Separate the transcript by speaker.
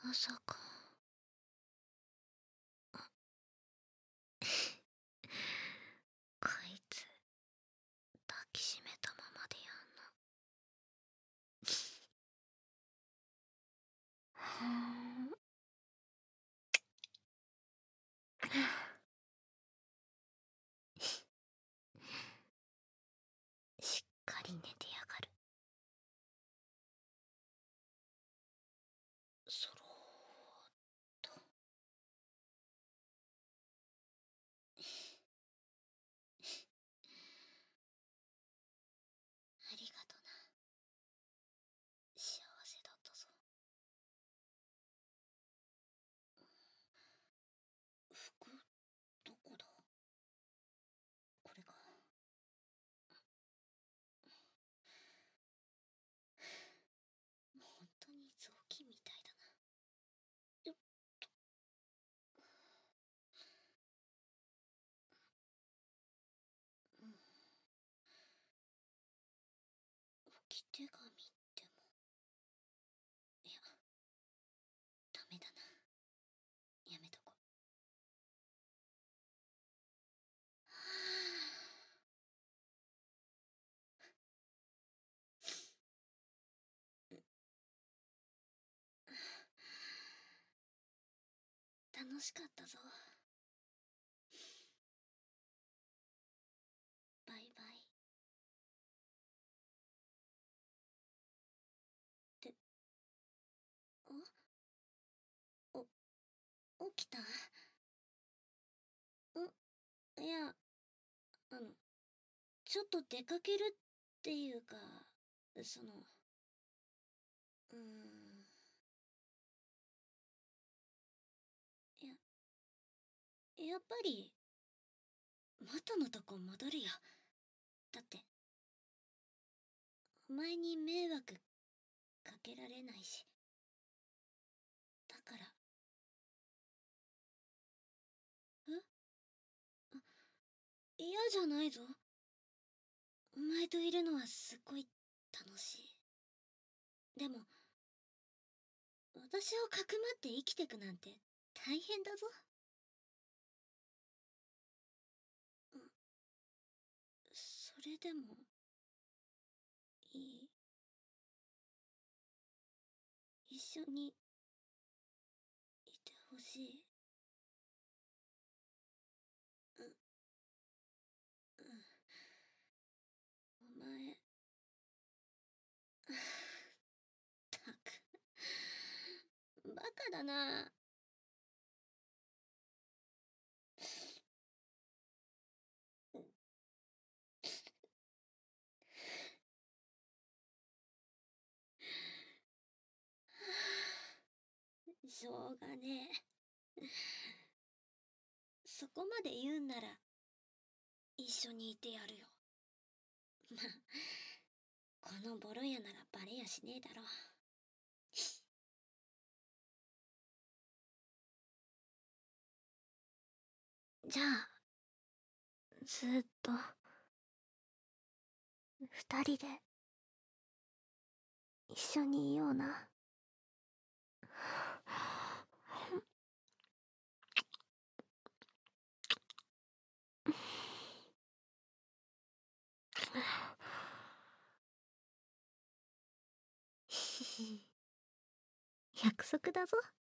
Speaker 1: まさか。こいつ抱きしめたままでやんの。しっかり寝てやがる。そろーっと。ありがとな。幸せだったぞ。服どこだ？これか。本当に雑巾みたいだな。よっと。置き手紙っても。いや、ダメだな。やめとこ。楽しかったぞ。バイバイ。ってお起きた？いや、ちょっと出かけるっていうか、その、うーん、やっぱり、元のとこ戻るよ。だって、お前に迷惑かけられないし。だから。嫌じゃないぞ。お前といるのはすごい楽しい。でも、私をかくまって生きてくなんて大変だぞ。それでも、いい？一緒に、いてほしい。うん、お前、ったく、バカだな。しょうがねえ。そこまで言うんなら、一緒にいてやるよ。まあ、このボロ屋ならバレやしねえだろ。じゃあ、ずっと、二人で、一緒にいような。約束だぞ。